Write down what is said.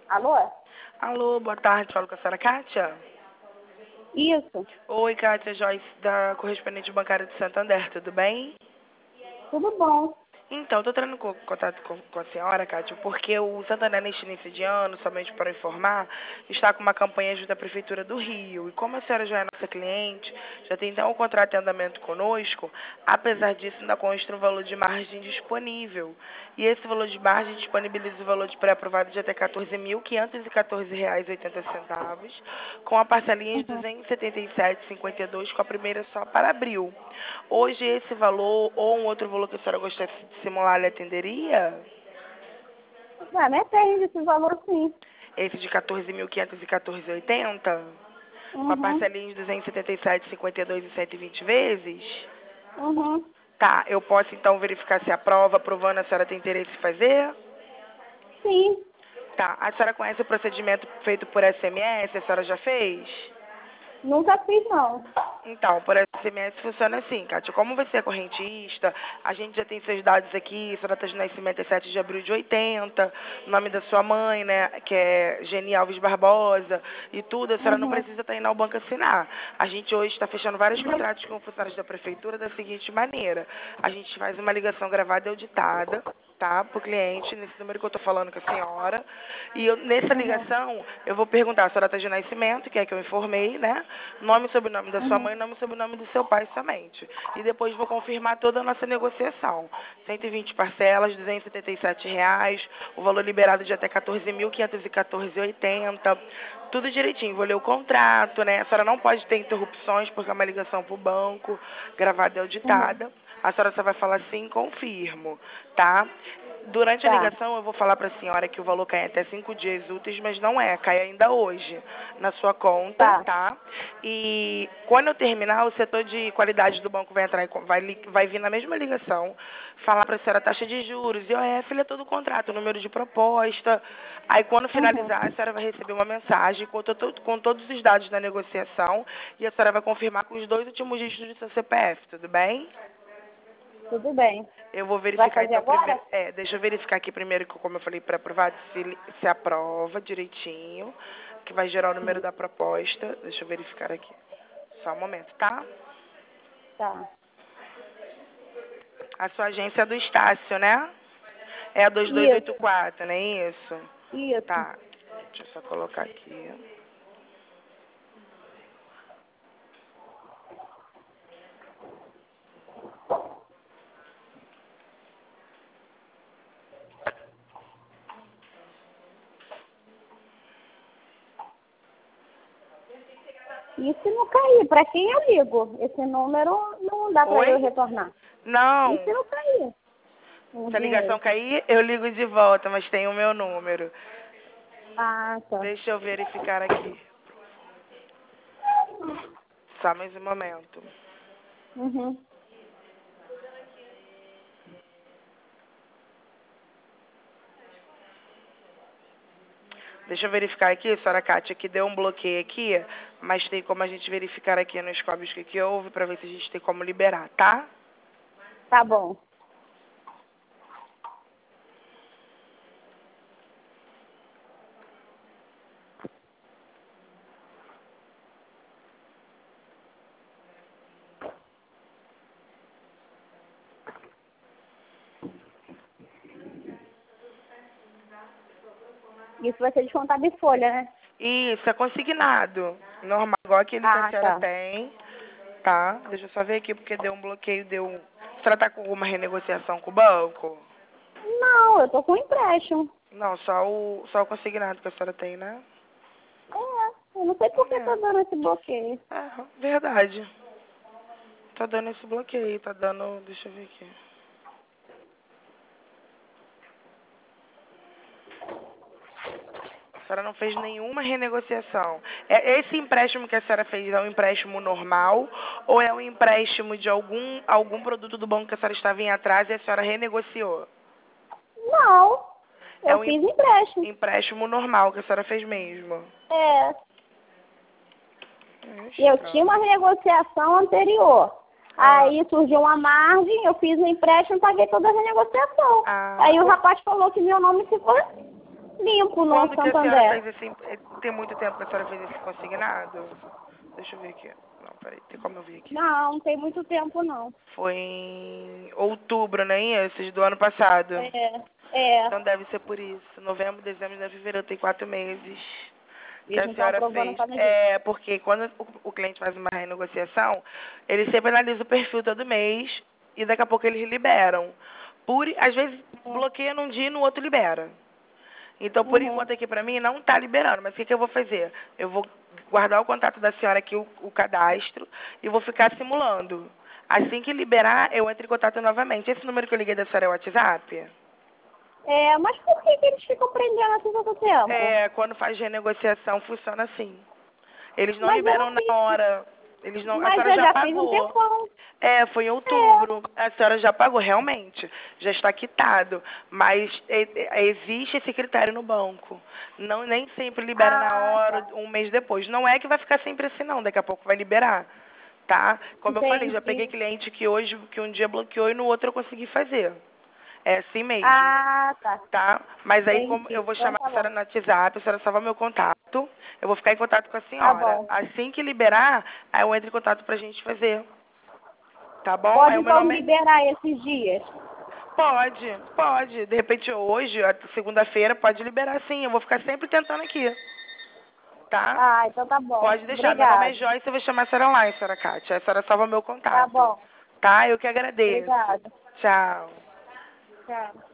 Alô? Alô, boa tarde, falo com a senhora Kátia. Isso. Oi, Kátia Joyce, da correspondente bancária de Santander, tudo bem? Tudo bom. Então, estou entrando em contato com a senhora, Kátia, porque o Santander, neste início de ano, somente para informar, está com uma campanha junto à Prefeitura do Rio. E como a senhora já é nossa cliente, já tem então um contrato em andamento conosco, apesar disso, ainda consta um valor de margem disponível. E esse valor de margem disponibiliza o valor de pré-aprovado de até R$ 14.514,80, com a parcelinha de Uhum. R$ 277,52, com a primeira só para abril. Hoje esse valor ou um outro valor que a senhora gostasse de simular lhe atenderia? Me atende esse valor sim. Esse de 14.514,80? Com a Uhum. parcelinha de 277,52 e 120 vezes? Uhum. Tá, eu posso então verificar se aprova, aprovando, a senhora tem interesse em fazer? Sim. Tá, a senhora conhece o procedimento feito por SMS? A senhora já fez? Nunca fiz, não. Então, por SMS funciona assim, Kátia. Como você é correntista, a gente já tem seus dados aqui, sua data de nascimento é 7 de abril de 80, nome da sua mãe, né, que é Geni Alves Barbosa, e tudo, a senhora não Uhum. precisa estar indo ao banco assinar. A gente hoje está fechando vários contratos com funcionários da prefeitura da seguinte maneira: a gente faz uma ligação gravada e auditada, tá, para o cliente, nesse número que eu estou falando com a senhora, e nessa Uhum. ligação eu vou perguntar a sua data de nascimento, que é que eu informei, né, nome e sobrenome da sua Uhum. mãe, nome e sobrenome do seu pai somente. E depois vou confirmar toda a nossa negociação. 120 parcelas, R$ 277, o valor liberado de até R$ 14.514,80. Tudo direitinho. Vou ler o contrato, né? A senhora não pode ter interrupções porque é uma ligação para o banco, gravada e Uhum. auditada. A senhora só vai falar sim, confirmo, tá? Durante a Tá. ligação eu vou falar para a senhora que o valor cai até 5 dias úteis, mas não é, cai ainda hoje na sua conta, Tá. tá? E quando eu terminar, o setor de qualidade do banco vai entrar, vai vir na mesma ligação, falar para a senhora a taxa de juros, IOF, ele é todo o contrato, o número de proposta. Aí quando Uhum. finalizar, a senhora vai receber uma mensagem com todos os dados da negociação e a senhora vai confirmar com os 2 últimos dígitos do seu CPF, tudo bem? Tudo bem. Eu vou Vai verificar fazer então primeiro. agora? Deixa eu verificar aqui primeiro, que como eu falei, para aprovar, se aprova direitinho, que vai gerar o número Sim. da proposta. Deixa eu verificar aqui. Só um momento, tá? Tá. A sua agência é do Estácio, né? É a Isso. 2284, não é isso? Isso. Tá. Deixa eu só colocar aqui. E se não cair, para quem eu ligo? Esse número não dá para eu Oi? retornar. E se Não. não cair o Se a ligação dinheiro? cair, eu ligo de volta, mas tem o meu número. Ah, tá. Deixa eu verificar aqui. Só mais um momento. Uhum. Deixa eu verificar aqui, senhora Kátia, que deu um bloqueio aqui, mas tem como a gente verificar aqui nos códigos que houve para ver se a gente tem como liberar, tá? Tá bom. Isso vai ser descontado em folha, né? Isso, é consignado. Normal, igual aquele que a Ah, senhora tá. tem, tá? Deixa eu só ver aqui, porque deu um bloqueio, A senhora tá com alguma renegociação com o banco? Não, eu tô com empréstimo. Não, só o consignado que a senhora tem, né? Eu não sei por que tá É, dando esse bloqueio. verdade. Tá dando esse bloqueio, tá dando... Deixa eu ver aqui. A senhora não fez nenhuma renegociação. Esse empréstimo que a senhora fez é um empréstimo normal ou é um empréstimo de algum produto do banco que a senhora estava em atraso e a senhora renegociou? Não, É eu um fiz empréstimo. empréstimo normal que a senhora fez mesmo. É, É e eu tinha uma estranho. renegociação anterior. Ah, Aí surgiu uma margem, eu fiz o empréstimo e paguei toda a renegociação. ah, Aí o rapaz falou que meu nome ficou. Limpo no Quando que a senhora Santander. fez esse... Tem muito tempo que a senhora fez esse consignado? Deixa eu ver aqui. Não, peraí, tem como eu ver aqui? Não, não tem muito tempo, não. Foi em outubro, não é isso? Do ano passado. É. Então deve ser por isso. Novembro, dezembro, janeiro, fevereiro, tem 4 meses que Eles a não estão senhora aprovando fez. para ninguém. É, porque quando o cliente faz uma renegociação, ele sempre analisa o perfil todo mês e daqui a pouco eles liberam. Às vezes bloqueia num dia e no outro libera. Então, por enquanto aqui pra mim não está liberando, mas o que eu vou fazer? Eu vou guardar o contato da senhora aqui, o cadastro, e vou ficar simulando. Assim que liberar, eu entro em contato novamente. Esse número que eu liguei da senhora é o WhatsApp? É, mas por que eles ficam prendendo assim todo tempo? É, quando faz renegociação funciona assim. Eles não Mas eu liberam não na fiz. hora. Eles não, a Mas senhora eu já já fiz um pagou. tempão. É, foi em outubro. A senhora já pagou, realmente. Já está quitado. Mas existe esse critério no banco. Não, nem sempre libera na Ah, hora, tá. um mês depois. Não é que vai ficar sempre assim, não. Daqui a pouco vai liberar. Tá? Como eu falei, já peguei Entendi. cliente que um dia bloqueou e no outro eu consegui fazer. É assim mesmo. Ah, tá. Tá? Mas aí, como Entendi. eu vou Então chamar tá a bom. senhora no WhatsApp, a senhora salva meu contato, eu vou ficar em contato com a Tá senhora. bom. Assim que liberar, aí eu entro em contato pra gente fazer. Tá bom? Aí Pode o meu então nome é... liberar esses dias? Pode, pode. De repente hoje, segunda-feira, pode liberar sim. Eu vou ficar sempre tentando aqui. Tá? Ah, então tá bom. Pode deixar. Meu nome é Obrigada. Joyce, eu vou chamar a senhora lá, senhora Kátia. A senhora salva meu Tá contato. bom. Tá? Eu que agradeço. Obrigada. Tchau. Tchau.